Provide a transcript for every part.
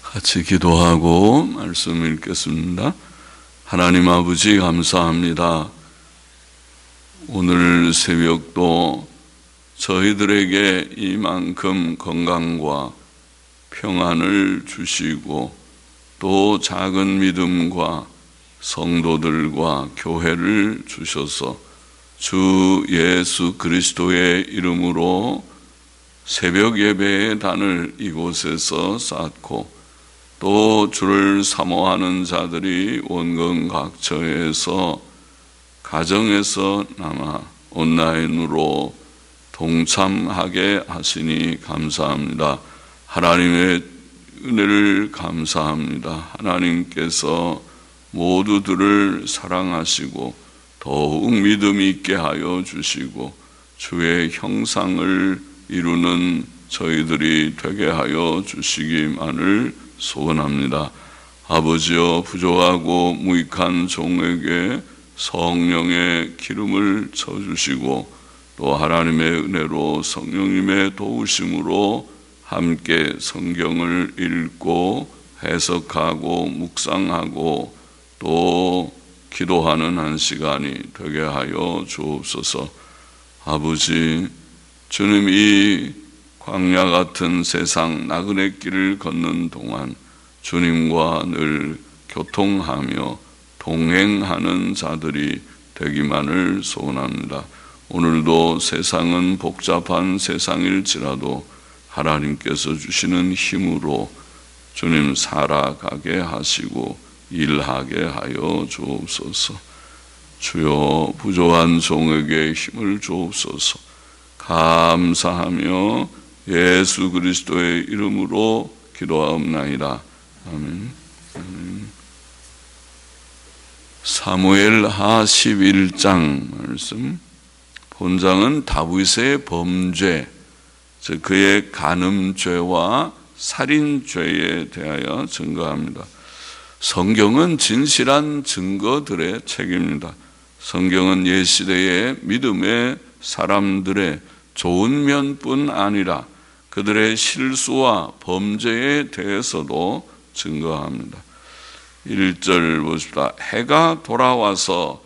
같이 기도하고 말씀 읽겠습니다. 하나님 아버지 감사합니다. 오늘 새벽도 저희들에게 이만큼 건강과 평안을 주시고 또 작은 믿음과 성도들과 교회를 주셔서 주 예수 그리스도의 이름으로 새벽 예배의 단을 이곳에서 쌓고 또 주를 사모하는 자들이 원근 각처에서 가정에서 남아 온라인으로 동참하게 하시니 감사합니다. 하나님의 은혜를 감사합니다. 하나님께서 모두들을 사랑하시고 더욱 믿음 있게 하여 주시고 주의 형상을 이루는 저희들이 되게 하여 주시기만을 소원합니다. 아버지여, 부족하고 무익한 종에게 성령의 기름을 쳐주시고 또 하나님의 은혜로 성령님의 도우심으로 함께 성경을 읽고 해석하고 묵상하고 또 기도하는 한 시간이 되게 하여 주옵소서. 아버지, 주님이 광야 같은 세상 나그네 길을 걷는 동안 주님과 늘 교통하며 동행하는 자들이 되기만을 소원합니다. 오늘도 세상은 복잡한 세상일지라도 하나님께서 주시는 힘으로 주님 살아가게 하시고 일하게 하여 주옵소서. 주여, 부족한 종에게 힘을 주옵소서. 감사하며 예수 그리스도의 이름으로 기도하옵나이다. 아멘. 사무엘하 11장 말씀. 본장은 다윗의 범죄, 즉 그의 간음죄와 살인죄에 대하여 증거합니다. 성경은 진실한 증거들의 책입니다. 성경은 옛 시대의 믿음의 사람들의 좋은 면뿐 아니라 그들의 실수와 범죄에 대해서도 증거합니다. 1절 보십시다. 해가 돌아와서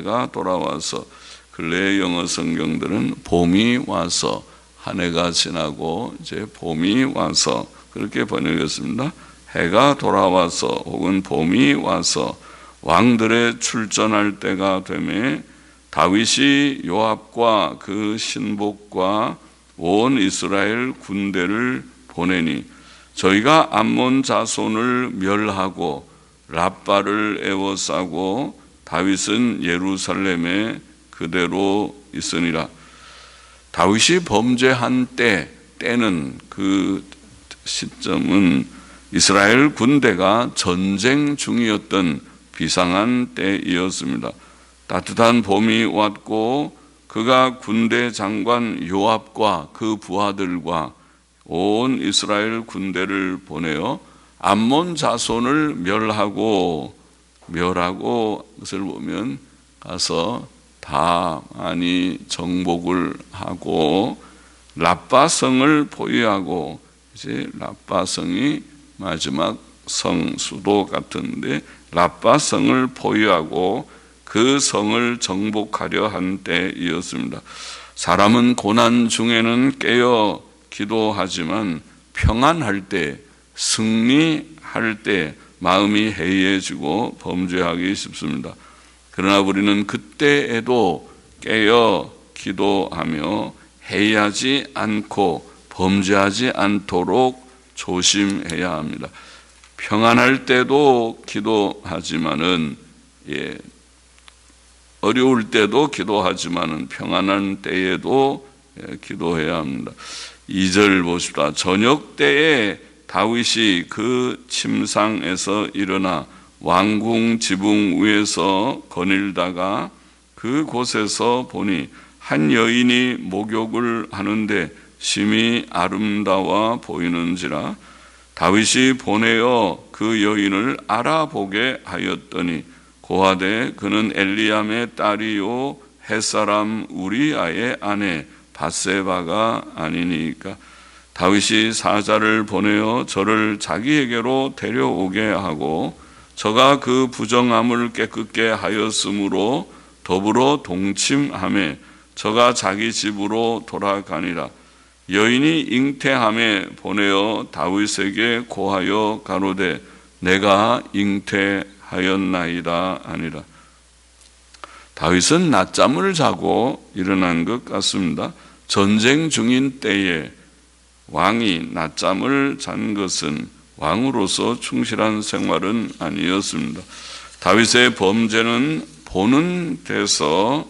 근래의 영어 성경들은 봄이 와서, 한 해가 지나고 이제 봄이 와서 그렇게 번역했습니다. 해가 돌아와서 혹은 봄이 와서 왕들의 출전할 때가 되매 다윗이 요압과 그 신복과 온 이스라엘 군대를 보내니 저희가 암몬 자손을 멸하고 랍바를 에워싸고 다윗은 예루살렘에 그대로 있으니라. 다윗이 범죄한 때는 그 시점은 이스라엘 군대가 전쟁 중이었던 비상한 때이었습니다. 따뜻한 봄이 왔고 그가 군대 장관 요압과 그 부하들과 온 이스라엘 군대를 보내어 암몬 자손을 멸하고 그것을 보면 가서 다 많이 정복을 하고 랍바성을 포위하고, 이제 랍바성이 마지막 성 수도 같은데 랍바성을 포위하고 그 성을 정복하려 한 때이었습니다. 사람은 고난 중에는 깨어 기도하지만 평안할 때, 승리할 때 마음이 해이해지고 범죄하기 쉽습니다. 그러나 우리는 그때에도 깨어 기도하며 해이하지 않고 범죄하지 않도록 조심해야 합니다. 평안할 때도 기도하지만은, 어려울 때도 기도하지만은 평안한 때에도 기도해야 합니다. 2절 보십시다. 저녁 때에 다윗이 그 침상에서 일어나 왕궁 지붕 위에서 거닐다가 그 곳에서 보니 한 여인이 목욕을 하는데 심히 아름다워 보이는지라. 다윗이 보내어 그 여인을 알아보게 하였더니 고하되 그는 엘리암의 딸이요 햇사람 우리아의 아내 밧세바가 아니니까. 다윗이 사자를 보내어 저를 자기에게로 데려오게 하고 저가 그 부정함을 깨끗게 하였으므로 더불어 동침하며 저가 자기 집으로 돌아가니라. 여인이 잉태함에 보내어 다윗에게 고하여 가로되 내가 잉태하였나이다 아니라. 다윗은 낮잠을 자고 일어난 것 같습니다. 전쟁 중인 때에 왕이 낮잠을 잔 것은 왕으로서 충실한 생활은 아니었습니다. 다윗의 범죄는 보는 데서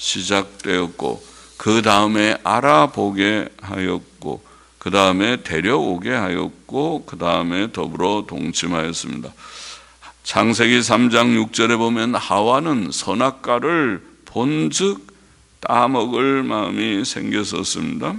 시작되었고 그 다음에 알아보게 하였고 그 다음에 데려오게 하였고 그 다음에 더불어 동침하였습니다. 창세기 3장 6절에 보면 하와는 선악과를 본즉 따먹을 마음이 생겼었습니다.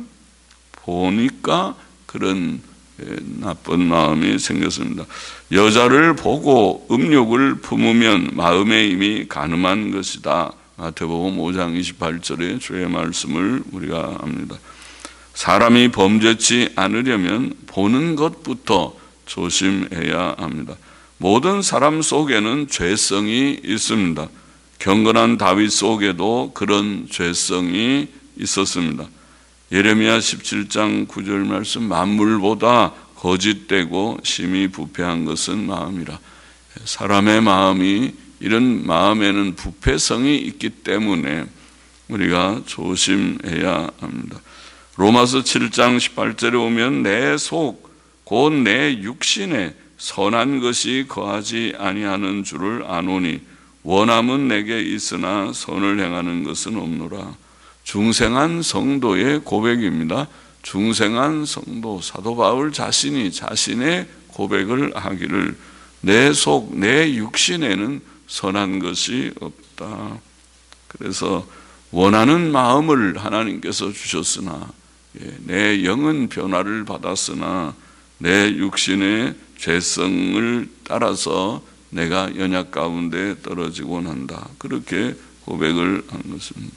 보니까 그런 나쁜 마음이 생겼습니다. 여자를 보고 음욕을 품으면 마음에 이미 간음한 것이다. 마태복음 5장 28절의 주의 말씀을 우리가 압니다. 사람이 범죄치 않으려면 보는 것부터 조심해야 합니다. 모든 사람 속에는 죄성이 있습니다. 경건한 다윗 속에도 그런 죄성이 있었습니다. 예레미야 17장 9절 말씀, 만물보다 거짓되고 심히 부패한 것은 마음이라. 사람의 마음이, 이런 마음에는 부패성이 있기 때문에 우리가 조심해야 합니다. 로마서 7장 18절에 오면 내 속, 곧 내 육신에 선한 것이 거하지 아니하는 줄을 아노니 원함은 내게 있으나 선을 행하는 것은 없노라. 중생한 성도의 고백입니다. 중생한 성도 사도 바울 자신이 자신의 고백을 하기를 내 속, 내 육신에는 선한 것이 없다. 그래서 원하는 마음을 하나님께서 주셨으나 내 영은 변화를 받았으나 내 육신의 죄성을 따라서 내가 연약 가운데 떨어지곤 한다. 그렇게 고백을 한 것입니다.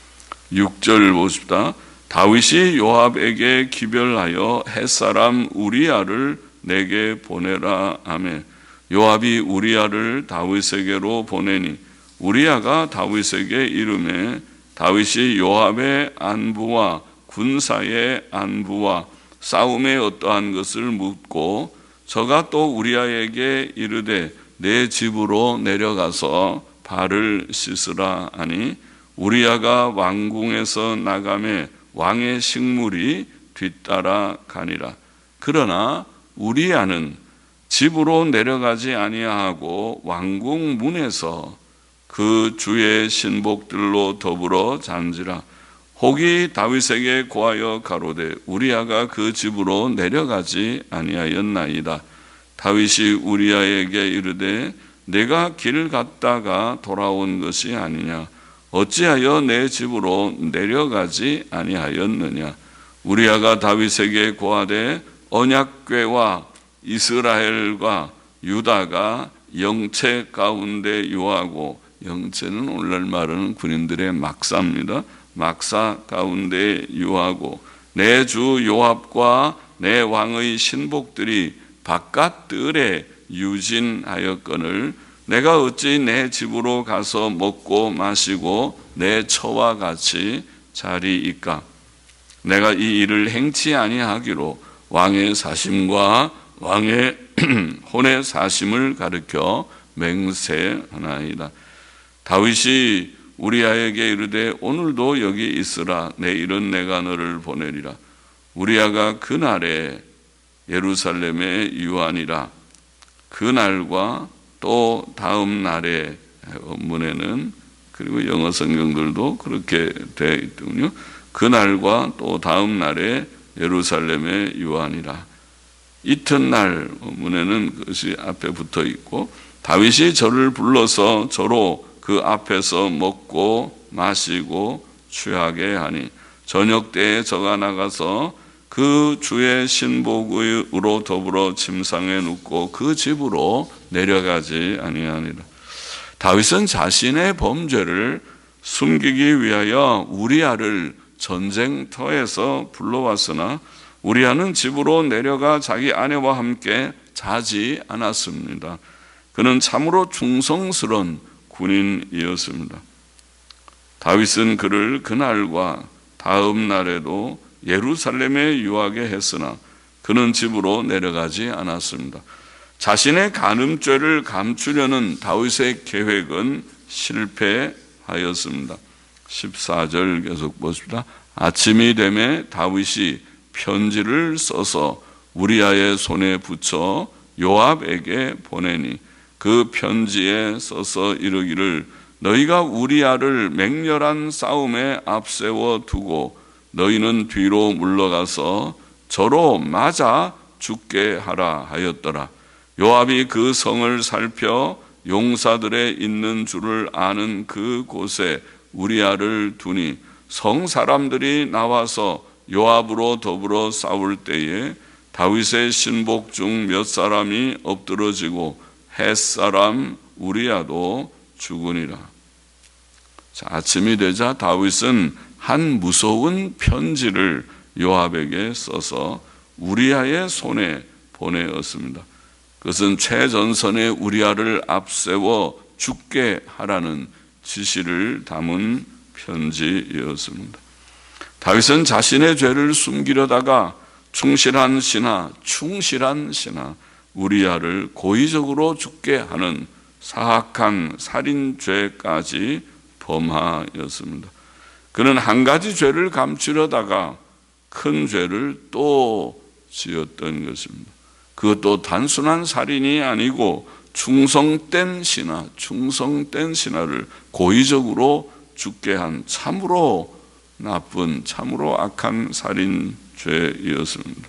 6절 보십시다. 다윗이 요압에게 기별하여 햇사람 우리야를 내게 보내라 하매 요압이 우리야를 다윗에게로 보내니 우리야가 다윗에게 이르매 다윗이 요압의 안부와 군사의 안부와 싸움에 어떠한 것을 묻고 저가 또 우리야에게 이르되 내 집으로 내려가서 발을 씻으라 하니 우리야가 왕궁에서 나가매 왕의 식물이 뒤따라 가니라. 그러나 우리야는 집으로 내려가지 아니하고 왕궁 문에서 그 주의 신복들로 더불어 잔지라. 혹이 다윗에게 고하여 가로되 우리야가 그 집으로 내려가지 아니하였나이다. 다윗이 우리야에게 이르되 내가 길 갔다가 돌아온 것이 아니냐. 어찌하여 내 집으로 내려가지 아니하였느냐. 우리야가 다윗에게 고하되 언약궤와 이스라엘과 유다가 영체 가운데 유하고, 영체는 오늘날 말하는 군인들의 막사입니다. 막사 가운데 유하고 내 주 요압과 내 왕의 신복들이 바깥 뜰에 유진하였거늘 내가 어찌 내 집으로 가서 먹고 마시고 내 처와 같이 자리이까. 내가 이 일을 행치 아니하기로 왕의 사심과 왕의 혼의 사심을 가르쳐 맹세하나이다. 다윗이 우리야에게 이르되 오늘도 여기 있으라. 내일은 내가 너를 보내리라. 우리야가 그날에 예루살렘에 유하니라. 그날과 또 다음 날의 원문에는, 그리고 영어 성경들도 그렇게 되어 있더군요. 그날과 또 다음 날에 예루살렘에 유하니라. 이튿날 원문에는 그것이 앞에 붙어 있고, 다윗이 저를 불러서 저로 그 앞에서 먹고 마시고 취하게 하니 저녁 때에 저가 나가서 그 주의 신복으로 더불어 침상에 눕고 그 집으로 내려가지 아니하니라. 다윗은 자신의 범죄를 숨기기 위하여 우리야를 전쟁터에서 불러왔으나 우리아는 집으로 내려가 자기 아내와 함께 자지 않았습니다. 그는 참으로 충성스러운 군인이었습니다. 다윗은 그를 그날과 다음 날에도 예루살렘에 유하게 했으나 그는 집으로 내려가지 않았습니다. 자신의 간음죄를 감추려는 다윗의 계획은 실패하였습니다. 14절 계속 보십니다. 아침이 되매 다윗이 편지를 써서 우리아의 손에 붙여 요압에게 보내니 그 편지에 써서 이르기를 너희가 우리아를 맹렬한 싸움에 앞세워 두고 너희는 뒤로 물러가서 저로 맞아 죽게 하라 하였더라. 요압이 그 성을 살펴 용사들의 있는 줄을 아는 그 곳에 우리아를 두니 성 사람들이 나와서 요압으로 더불어 싸울 때에 다윗의 신복 중 몇 사람이 엎드러지고 햇사람 우리아도 죽으니라. 자, 아침이 되자 다윗은 한 무서운 편지를 요압에게 써서 우리아의 손에 보내었습니다. 그것은 최전선에 우리아를 앞세워 죽게 하라는 지시를 담은 편지였습니다. 다윗은 자신의 죄를 숨기려다가 충실한 신하 우리아를 고의적으로 죽게 하는 사악한 살인죄까지 범하였습니다. 그는 한 가지 죄를 감추려다가 큰 죄를 또 지었던 것입니다. 그것도 단순한 살인이 아니고 충성된 신하를 고의적으로 죽게 한 참으로 나쁜, 참으로 악한 살인죄였습니다.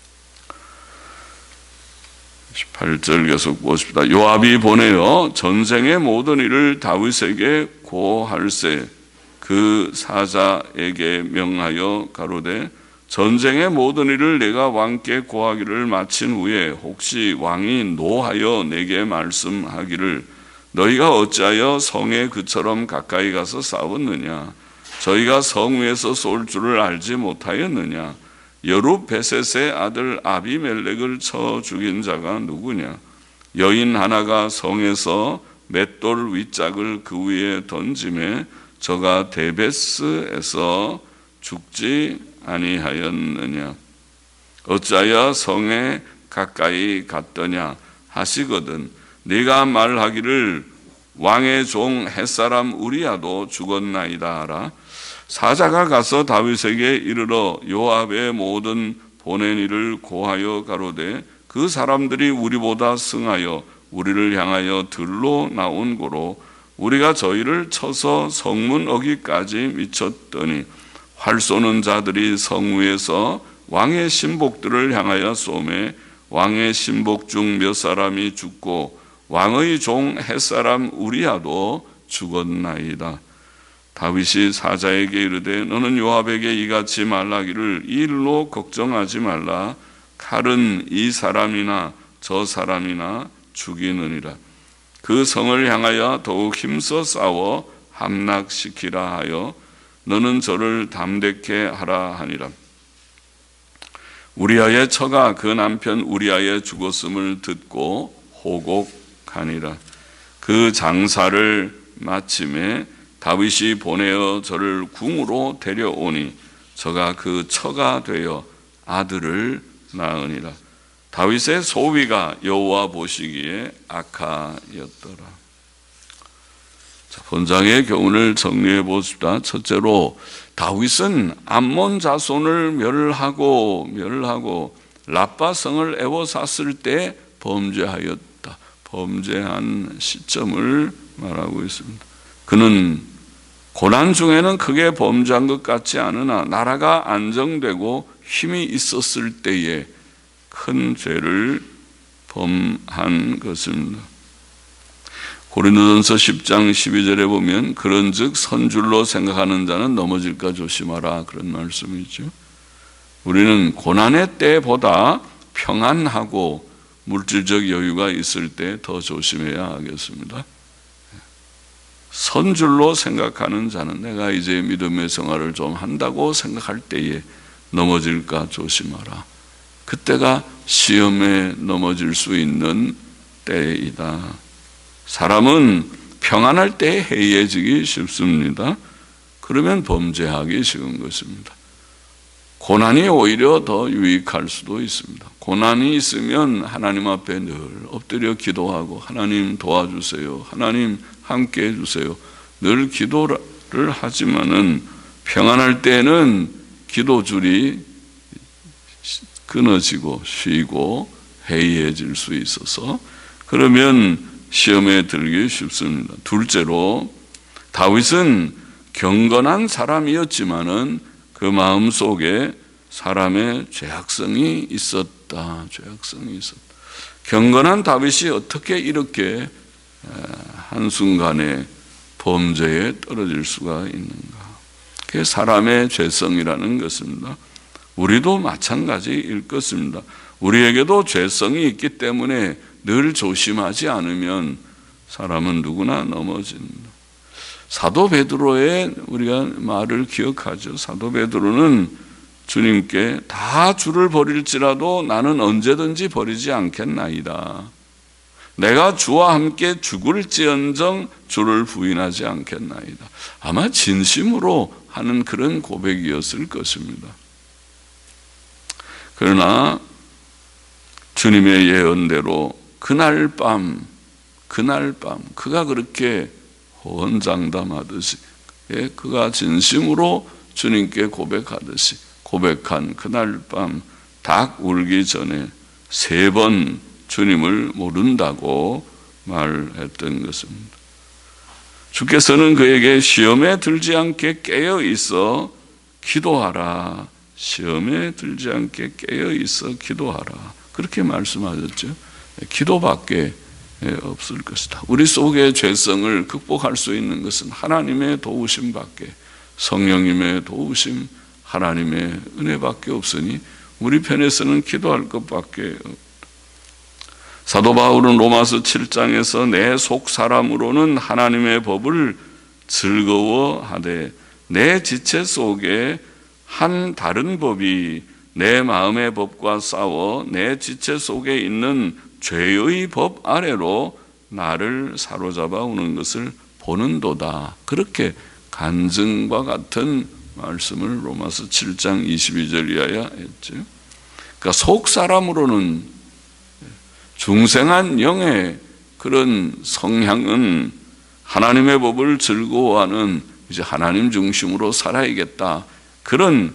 18절 계속 보십시다. 요압이 보내어 전쟁의 모든 일을 다윗에게 고할세 그 사자에게 명하여 가로되 전쟁의 모든 일을 내가 왕께 고하기를 마친 후에 혹시 왕이 노하여 내게 말씀하기를 너희가 어찌하여 성에 그처럼 가까이 가서 싸웠느냐? 저희가 성 위에서 쏠 줄을 알지 못하였느냐? 여룻베셋의 아들 아비멜렉을 쳐 죽인 자가 누구냐? 여인 하나가 성에서 맷돌 윗짝을 그 위에 던짐에 저가 데베스에서 죽지 아니하였느냐? 어찌하여 성에 가까이 갔더냐 하시거든 네가 말하기를 왕의 종 햇사람 우리아도 죽었나이다 하라. 사자가 가서 다윗에게 이르러 요압의 모든 보낸 일을 고하여 가로되 그 사람들이 우리보다 승하여 우리를 향하여 들로 나온 고로 우리가 저희를 쳐서 성문 어기까지 미쳤더니 활 쏘는 자들이 성 위에서 왕의 신복들을 향하여 쏘매 왕의 신복 중 몇 사람이 죽고 왕의 종 햇사람 우리아도 죽었나이다. 다윗이 사자에게 이르되 너는 요압에게 이같이 말하기를 이 일로 걱정하지 말라. 칼은 이 사람이나 저 사람이나 죽이느니라. 그 성을 향하여 더욱 힘써 싸워 함락시키라 하여 너는 저를 담대케 하라 하니라. 우리아의 처가 그 남편 우리아의 죽었음을 듣고 호곡하니라. 그 장사를 마침에 다윗이 보내어 저를 궁으로 데려오니 저가 그 처가 되어 아들을 낳으니라. 다윗의 소위가 여호와 보시기에 악하였더라. 자, 본장의 교훈을 정리해 보십시다. 첫째로 다윗은 암몬 자손을 멸하고 라빠성을 에워쌌을 때 범죄하였다. 범죄한 시점을 말하고 있습니다. 그는 고난 중에는 크게 범죄한 것 같지 않으나 나라가 안정되고 힘이 있었을 때에 큰 죄를 범한 것입니다. 고린도전서 10장 12절에 보면 그런즉 선줄로 생각하는 자는 넘어질까 조심하라 그런 말씀이 있죠. 우리는 고난의 때보다 평안하고 물질적 여유가 있을 때 더 조심해야 하겠습니다. 선줄로 생각하는 자는 내가 이제 믿음의 생활을 좀 한다고 생각할 때에 넘어질까 조심하라. 그때가 시험에 넘어질 수 있는 때이다. 사람은 평안할 때 해이해지기 쉽습니다. 그러면 범죄하기 쉬운 것입니다. 고난이 오히려 더 유익할 수도 있습니다. 고난이 있으면 하나님 앞에 늘 엎드려 기도하고 하나님 도와주세요. 하나님 함께 해주세요. 늘 기도를 하지만은 평안할 때는 기도줄이 끊어지고 쉬고 해이해질 수 있어서 그러면 시험에 들기 쉽습니다. 둘째로 다윗은 경건한 사람이었지만은 그 마음 속에 사람의 죄악성이 있었다. 죄악성이 있었다. 경건한 다윗이 어떻게 이렇게 한순간에 범죄에 떨어질 수가 있는가? 그게 사람의 죄성이라는 것입니다. 우리도 마찬가지일 것입니다. 우리에게도 죄성이 있기 때문에 늘 조심하지 않으면 사람은 누구나 넘어진다. 사도 베드로의 우리가 말을 기억하죠. 사도 베드로는 주님께 다 주를 버릴지라도 나는 언제든지 버리지 않겠나이다. 내가 주와 함께 죽을지언정 주를 부인하지 않겠나이다. 아마 진심으로 하는 그런 고백이었을 것입니다. 그러나 주님의 예언대로 그날 밤 그가 그렇게 호언장담하듯이 그가 진심으로 주님께 고백하듯이 고백한 그날 밤 닭 울기 전에 3번 주님을 모른다고 말했던 것입니다. 주께서는 그에게 시험에 들지 않게 깨어 있어 기도하라. 시험에 들지 않게 깨어 있어 기도하라. 그렇게 말씀하셨죠. 기도밖에 없을 것이다. 우리 속의 죄성을 극복할 수 있는 것은 하나님의 도우심밖에, 성령님의 도우심, 하나님의 은혜밖에 없으니 우리 편에서는 기도할 것밖에 없다. 사도 바울은 로마서 7장에서 내 속 사람으로는 하나님의 법을 즐거워하되 내 지체 속에 한 다른 법이 내 마음의 법과 싸워 내 지체 속에 있는 죄의 법 아래로 나를 사로잡아 오는 것을 보는도다. 그렇게 간증과 같은 말씀을 로마서 7장 22절 이하야 했죠. 그러니까 속 사람으로는 중생한 영의 그런 성향은 하나님의 법을 즐거워하는 이제 하나님 중심으로 살아야겠다. 그런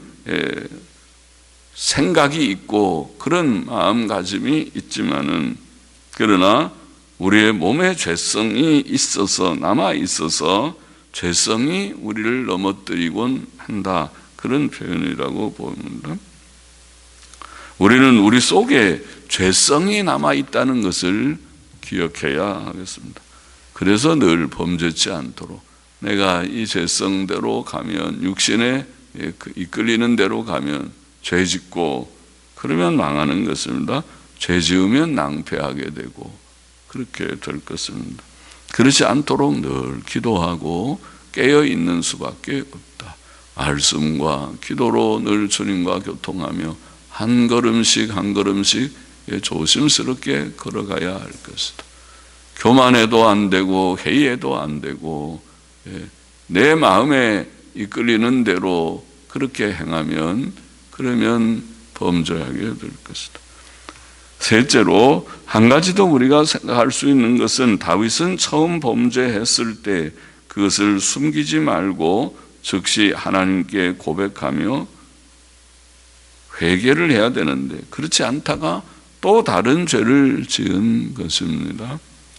생각이 있고 그런 마음가짐이 있지만은 그러나 우리의 몸에 죄성이 있어서 남아 있어서 죄성이 우리를 넘어뜨리곤 한다. 그런 표현이라고 봅니다. 우리는 우리 속에 죄성이 남아 있다는 것을 기억해야 하겠습니다. 그래서 늘 범죄치 않도록 내가 이 죄성대로 가면 육신에 이끌리는 대로 가면 죄 짓고 그러면 망하는 것입니다. 죄 지으면 낭패하게 되고 그렇게 될 것입니다. 그렇지 않도록 늘 기도하고 깨어있는 수밖에 없다. 말씀과 기도로 늘 주님과 교통하며 한 걸음씩 한 걸음씩 조심스럽게 걸어가야 할 것이다. 교만해도 안 되고 회의해도 안 되고 내 마음에 이끌리는 대로 그렇게 행하면 그러면 범죄하게 될 것이다. 셋째로 한 가지 더 우리가 생각할 수 있는 것은 다윗은 처음 범죄했을 때 그것을 숨기지 말고 즉시 하나님께 고백하며 회개를 해야 되는데 그렇지 않다가 또 다른 죄를 지은 것입니다.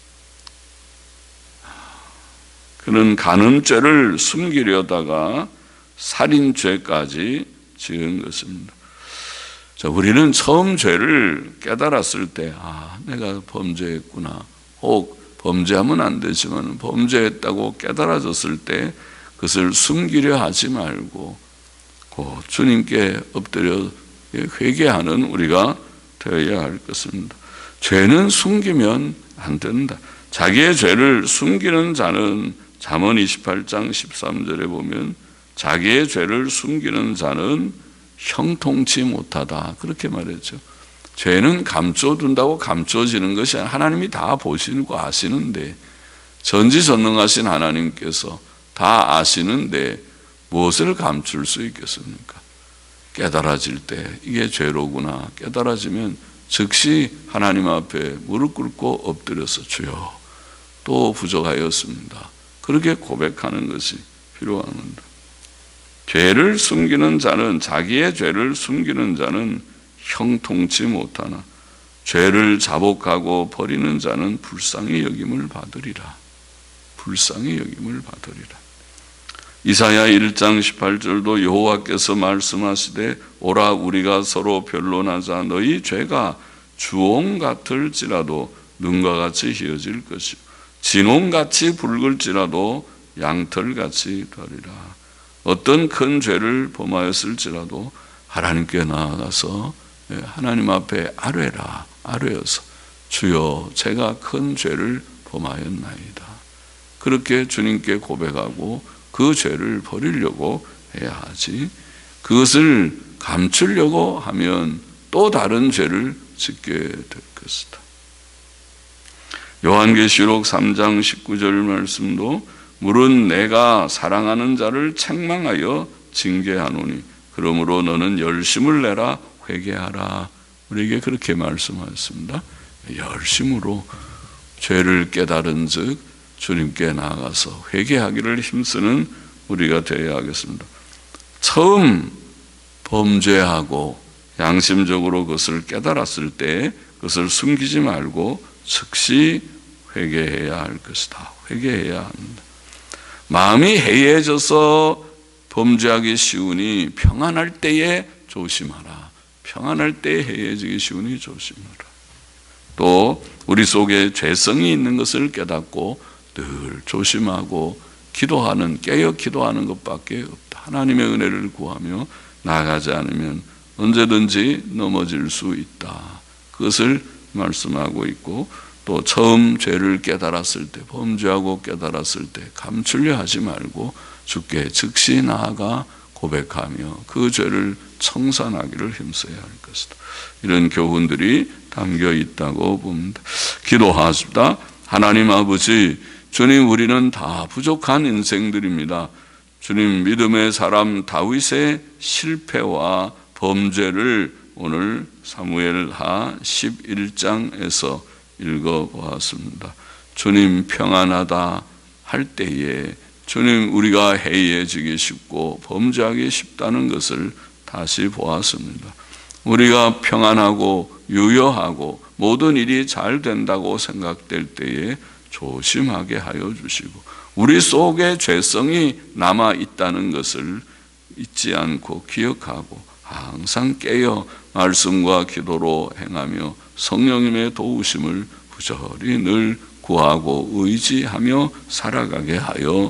그는 간음죄를 숨기려다가 살인죄까지 지은 것입니다. 자, 우리는 처음 죄를 깨달았을 때 내가 범죄했구나. 혹 범죄하면 안 되지만 범죄했다고 깨달아졌을 때 그것을 숨기려 하지 말고 곧 주님께 엎드려 회개하는 우리가 되어야 할 것입니다. 죄는 숨기면 안 된다. 자기의 죄를 숨기는 자는 잠언 28장 13절에 보면 자기의 죄를 숨기는 자는 형통치 못하다. 그렇게 말했죠. 죄는 감춰둔다고 감춰지는 것이 아니라 하나님이 다 보시고 아시는데, 전지전능하신 하나님께서 다 아시는데 무엇을 감출 수 있겠습니까? 깨달아질 때 이게 죄로구나 깨달아지면 즉시 하나님 앞에 무릎 꿇고 엎드려서 주여 또 부족하였습니다. 그렇게 고백하는 것이 필요합니다. 죄를 숨기는 자는, 자기의 죄를 숨기는 자는 형통치 못하나 죄를 자복하고 버리는 자는 불쌍히 여김을 받으리라. 불쌍히 여김을 받으리라. 이사야 1장 18절도 여호와께서 말씀하시되 오라 우리가 서로 변론하자. 너희 죄가 주홍 같을지라도 눈과 같이 희어질 것이요 진홍같이 붉을지라도 양털같이 되리라. 어떤 큰 죄를 범하였을지라도 하나님께 나아가서 하나님 앞에 아뢰어서 주여 제가 큰 죄를 범하였나이다. 그렇게 주님께 고백하고 그 죄를 버리려고 해야 하지, 그것을 감추려고 하면 또 다른 죄를 짓게 될 것이다. 요한계시록 3장 19절 말씀도 물은 내가 사랑하는 자를 책망하여 징계하노니 그러므로 너는 열심을 내라 회개하라. 우리에게 그렇게 말씀하셨습니다. 열심으로 죄를 깨달은 즉 주님께 나아가서 회개하기를 힘쓰는 우리가 되어야 하겠습니다. 처음 범죄하고 양심적으로 그것을 깨달았을 때 그것을 숨기지 말고 즉시 회개해야 할 것이다. 회개해야 합니다. 마음이 해이해져서 범죄하기 쉬우니 평안할 때에 조심하라. 평안할 때에 해이해지기 쉬우니 조심하라. 또 우리 속에 죄성이 있는 것을 깨닫고 늘 조심하고 기도하는, 깨어 기도하는 것밖에 없다. 하나님의 은혜를 구하며 나아가지 않으면 언제든지 넘어질 수 있다. 그것을 말씀하고 있고, 또 처음 죄를 깨달았을 때, 범죄하고 깨달았을 때 감추려 하지 말고 주께 즉시 나아가 고백하며 그 죄를 청산하기를 힘써야 할 것이다. 이런 교훈들이 담겨 있다고 봅니다. 기도하십니다. 하나님 아버지, 주님, 우리는 다 부족한 인생들입니다. 주님, 믿음의 사람 다윗의 실패와 범죄를 오늘 사무엘하 11장에서 읽어보았습니다. 주님, 평안하다 할 때에 주님, 우리가 해이해지기 쉽고 범죄하기 쉽다는 것을 다시 보았습니다. 우리가 평안하고 유효하고 모든 일이 잘 된다고 생각될 때에 조심하게 하여 주시고, 우리 속에 죄성이 남아 있다는 것을 잊지 않고 기억하고 항상 깨어 말씀과 기도로 행하며 성령님의 도우심을 부절히 늘 구하고 의지하며 살아가게 하여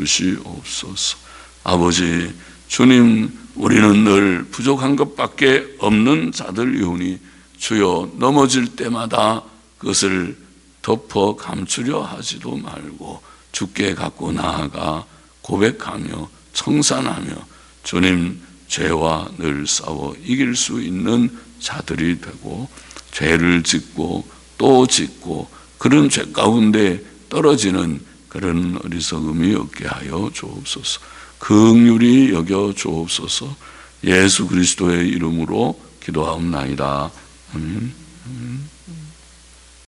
주시옵소서. 아버지, 주님, 우리는 늘 부족한 것밖에 없는 자들이오니 주여 넘어질 때마다 그것을 덮어 감추려 하지도 말고 주께 갖고 나아가 고백하며 청산하며 주님, 죄와 늘 싸워 이길 수 있는 자들이 되고, 죄를 짓고 또 짓고 그런 죄 가운데 떨어지는 그런 어리석음이 없게 하여 주옵소서. 긍휼히 여겨 주옵소서. 예수 그리스도의 이름으로 기도하옵나이다. 아멘.